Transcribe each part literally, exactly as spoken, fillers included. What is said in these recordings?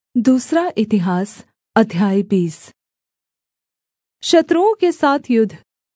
दूसरा इतिहास अध्याय बीस। शत्रुओं के साथ युद्ध।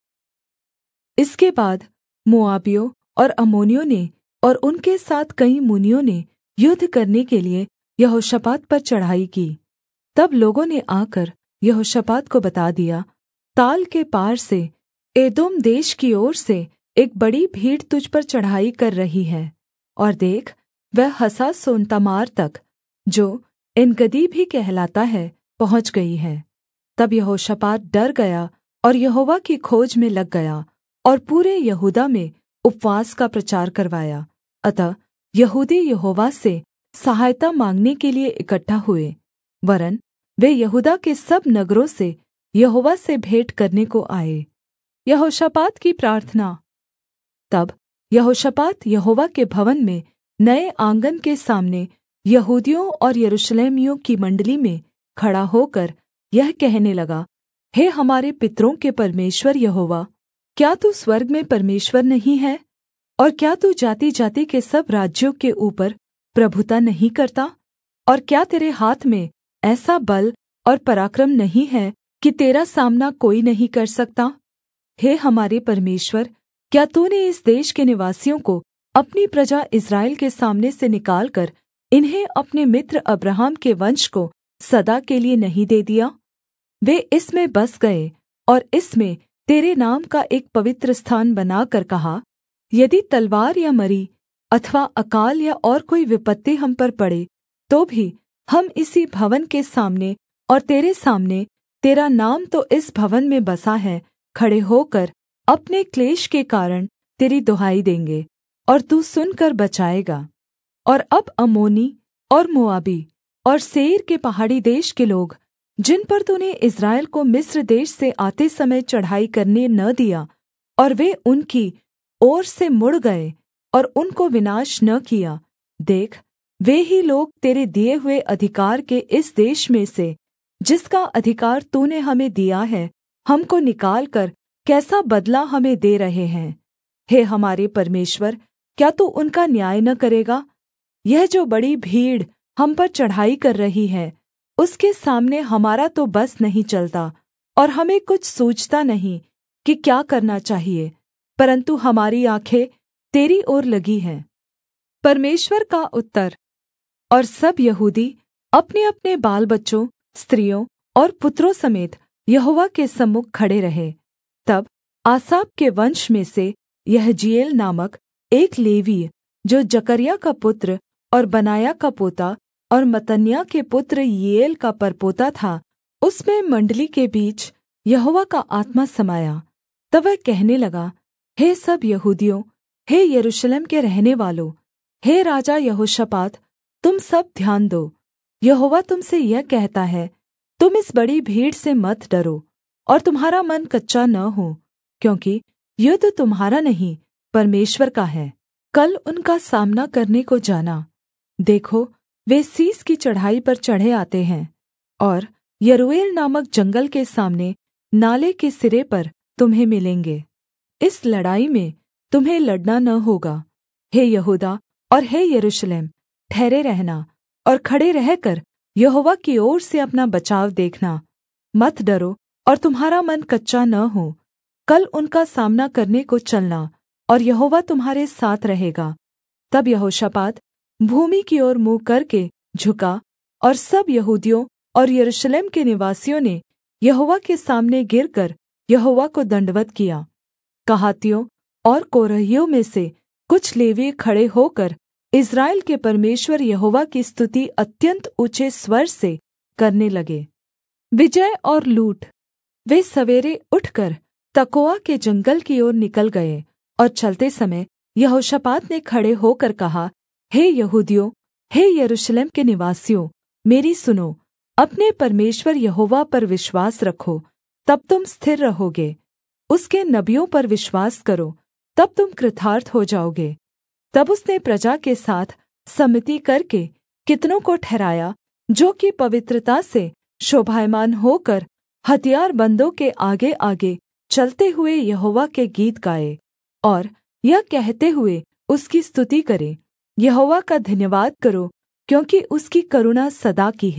इसके बाद मोआबियों और अम्मोनियों ने और उनके साथ कई मुनियों ने युद्ध करने के लिये यहोशापात पर चढ़ाई की। तब लोगों ने आकर यहोशापात को बता दिया, ताल के पार से एदोम देश की ओर से एक बड़ी भीड़ तुझ पर चढ़ाई कर रही है, और देख, वह हसासोनतमार तक, जो एनगदी भी कहलाता है, पहुँच गई है। तब यहोशापात डर गया और यहोवा की खोज में लग गया और पूरे यहूदा में उपवास का प्रचार करवाया। अतः यहूदी यहोवा से सहायता माँगने के लिये इकट्ठा हुए, वरन् वे यहूदा के सब नगरों से यहोवा से भेंट करने को आए। यहोशापात की प्रार्थना। तब यहोशापात यहोवा के भवन में नये आँगन के सामने यहूदियों और यरूशलेमियों की मण्डली में खड़ा होकर यह कहने लगा, हे हमारे पितरों के परमेश्वर यहोवा, क्या तू स्वर्ग में परमेश्वर नहीं है? और क्या तू जाति-जाति के सब राज्यों के ऊपर प्रभुता नहीं करता? और क्या तेरे हाथ में ऐसा बल और पराक्रम नहीं है कि तेरा सामना कोई नहीं कर सकता? हे हमारे परमेश्वर, क्या तूने इस देश के निवासियों को अपनी प्रजा इस्राएल के सामने से निकालकर इन्हें अपने मित्र अब्राहम के वंश को सदा के लिये नहीं दे दिया? वे इसमें बस गए और इसमें तेरे नाम का एक पवित्र स्थान बनाकर कहा, यदि तलवार या मरी अथवा अकाल या और कोई विपत्ति हम पर पड़े, तो भी हम इसी भवन के सामने और तेरे सामने, तेरा नाम तो इस भवन में बसा है, खड़े होकर अपने क्लेश के कारण तेरी दुहाई देंगे, और तू सुनकर बचाएगा। और अब अम्मोनी और मोआबी और सेईर के पहाड़ी देश के लोग, जिन पर तूने इस्राएल को मिस्र देश से आते समय चढ़ाई करने न दिया, और वे उनकी ओर से मुड़ गए और उनको विनाश न किया, देख, वे ही लोग तेरे दिए हुए अधिकार के इस देश में से, जिसका अधिकार तूने हमें दिया है, हमको निकालकर कैसा बदला हमें दे रहे हैं। हे हमारे परमेश्वर, क्या तू उनका न्याय न करेगा? यह जो बड़ी भीड़ हम पर चढ़ाई कर रही है, उसके सामने हमारा तो बस नहीं चलता, और हमें कुछ सूझता नहीं कि क्या करना चाहिए, परन्तु हमारी आँखें तेरी ओर लगी हैं। परमेश्वर का उत्तर। और सब यहूदी अपने-अपने बाल-बच्चों, स्त्रियों और पुत्रों समेत यहोवा के सम्मुख खड़े रहे। तब आसाप के वंश में से यहजीएल नामक एक लेवीय, जो जकर्याह का पुत्र और बनायाह का पोता और मत्तन्याह के पुत्र यीएल का परपोता था, उसमें मण्डली के बीच यहोवा का आत्मा समाया। तब वह कहने लगा, हे सब यहूदियों, हे यरूशलेम के रहनेवालों, हे राजा यहोशापात, तुम सब ध्यान दो। यहोवा तुम से यह कहता है, तुम इस बड़ी भीड़ से मत डरो और तुम्हारा मन कच्चा न हो, क्योंकि युद्ध तुम्हारा नहीं, परमेश्वर का है। कल उनका सामना करने को जाना। देखो, वे सीस की चढ़ाई पर चढ़े आते हैं, और यरूएल नामक जंगल के सामने नाले के सिरे पर तुम्हें मिलेंगे। इस लड़ाई में तुम्हें लड़ना न होगा। हे यहूदा और हे यरूशलेम, ठहरे रहना और खड़े रहकर यहोवा की ओर से अपना बचाव देखना। मत डरो और तुम्हारा मन कच्चा न हो। कल उनका सामना करने को चलना, और यहोवा तुम्हारे साथ रहेगा। तब यहोशापात भूमि की ओर मुँह करके झुका, और सब यहूदियों और यरूशलेम के निवासियों ने यहोवा के सामने गिरकर यहोवा को दण्डवत् किया। कहातियों और कोरहियों में से कुछ लेवीय खड़े होकर इस्राएल के परमेश्वर यहोवा की स्तुति अत्यन्त ऊँचे स्वर से करने लगे। विजय और लूट। वे सवेरे उठकर तकोआ के जंगल की ओर निकल गए, और चलते समय यहोशापात ने खड़े होकर कहा, हे यहूदियों, हे यरूशलेम के निवासियों, मेरी सुनो। अपने परमेश्वर यहोवा पर विश्वास रखो, तब तुम स्थिर रहोगे। उसके नबियों पर विश्वास करो, तब तुम कृतार्थ हो जाओगे। तब उसने प्रजा के साथ सम्मति करके कितनों को ठहराया, जो कि पवित्रता से शोभायमान होकर हथियारबन्दों के आगेआगे चलते हुए यहोवा के गीत गाए, और यह कहते हुए उसकी स्तुति करें, यहोवा का धन्यवाद करो, क्योंकि उसकी करुणा सदा की है।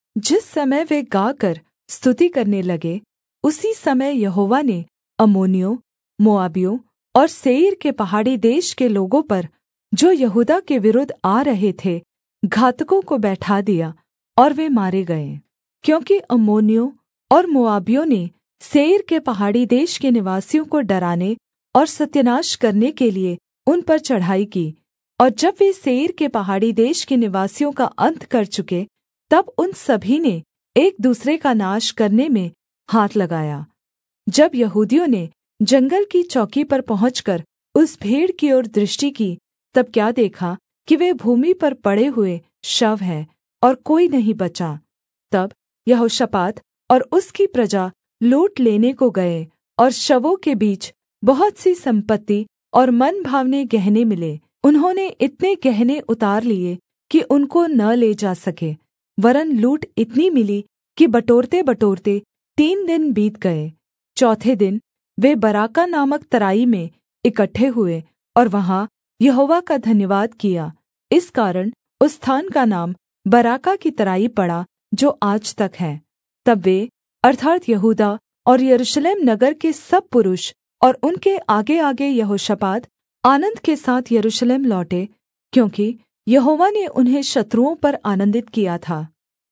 जिस समय वे गाकर स्तुति करने लगे, उसी समय यहोवा ने अम्मोनियों, मोआबियों और सेईर के पहाड़ी देश के लोगों पर, जो यहूदा के विरुद्ध आ रहे थे, घातकों को बैठा दिया और वे मारे गए। क्योंकि अम्मोनियों और मोआबियों ने सेईर के पहाड़ी देश के निवासियों को डराने और सत्यानाश करने के लिए उन पर चढ़ाई की, और जब वे सेईर के पहाड़ी देश के निवासियों का अंत कर चुके, तब उन सभी ने एक दूसरे का नाश करने में हाथ लगाया। जब यहूदियों ने जंगल की चौकी पर पहुँचकर उस भीड़ की ओर दृष्टि की, तब क्या देखा कि वे भूमि पर पड़े हुए शव हैं और कोई नहीं बचा। तब यहोशापात और उसकी प्रजा लूट लेने को गए, और शवों के बीच बहुत सी सम्पत्ति और मन भावने गहने मिले। उन्होंने इतने गहने उतार लिए कि उनको न ले जा सके, वरन् लूट इतनी मिली कि बटोरते बटोरते तीन दिन बीत गए। चौथे दिन वे बराका नामक तराई में इकट्ठे हुए और वहाँ यहोवा का धन्यवाद किया। इस कारण उस स्थान का नाम बराका की तराई पड़ा, जो आज तक है। तब वे अर्थात् यहूदा और यरूशलेम नगर के सब पुरुष और उनके आगेआगे यहोशापात आनन्द के साथ यरूशलेम लौटे, क्योंकि यहोवा ने उन्हें शत्रुओं पर आनन्दित किया था।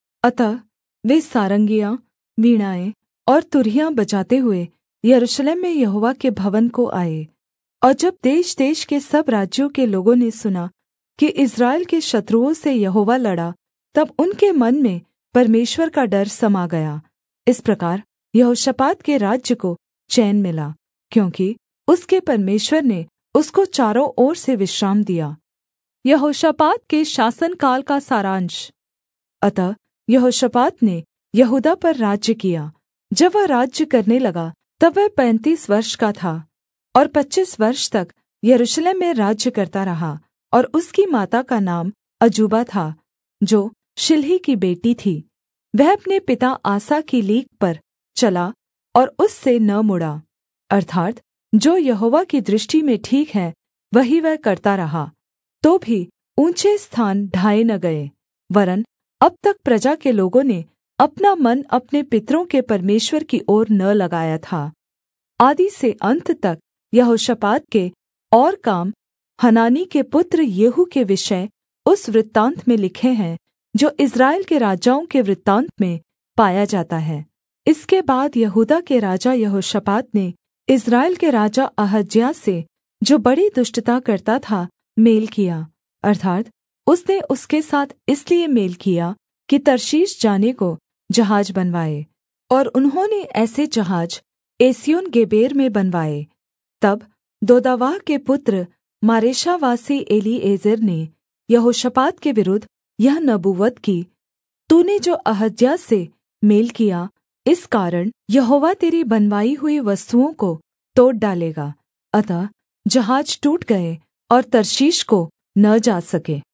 अतः वे सारंगियाँ, वीणाएँ और तुरहियां बजाते हुए यरूशलेम में यहोवा के भवन को आए। और जब देश-देश के सब राज्यों के लोगों ने सुना कि इस्राएल के शत्रुओं से यहोवा लड़ा, तब उनके मन में परमेश्वर का डर समा गया। इस प्रकार यहोशापात के राज्य को चैन मिला, क्योंकि उसके परमेश्वर ने उसको चारों ओर से विश्राम दिया। यहोशापात के शासनकाल का सारांश। अतः यहोशापात ने यहूदा पर राज्य किया। जब वह राज्य करने लगा, तब वह पैंतीस वर्ष का था, और पच्चीस वर्ष तक यरूशलेम में राज्य करता रहा। और उसकी माता का नाम अजूबा था, जो शिल्ही की बेटी थी। वह अपने पिता आसा की लीक पर चला और उससे न मुड़ा, अर्थात् जो यहोवा की दृष्टि में ठीक है वही वह करता रहा। तो भी ऊँचे स्थान ढाए न गए, वरन् अब तक प्रजा के लोगों ने अपना मन अपने पितरों के परमेश्वर की ओर न लगाया था। आदि से अन्त तक यहोशापात के और काम हनानी के पुत्र येहू के विषय उस वृत्तान्त में लिखे हैं, जो इस्राएल के राजाओं के वृत्तान्त में पाया जाता है। इसके बाद यहूदा के राजा यहोशापात ने इस्राएल के राजा अहज्याह से, जो बड़ी दुष्टता करता था, मेल किया, अर्थात् उसने उसके साथ इसलिए मेल किया कि तर्शीश जाने को जहाज बनवाए, और उन्होंने ऐसे जहाज एस्योन गेबेर में बनवाए। तब दोदावाह के पुत्र मारेशावासी एलीएजेर ने यहोशापात के विरुद्ध यह नबूवत की, तूने जो अहज्याह से मेल किया, इस कारण यहोवा तेरी बनवाई हुई वस्तुओं को तोड़ डालेगा। अतः जहाज टूट गए और तर्शीश को न जा सके।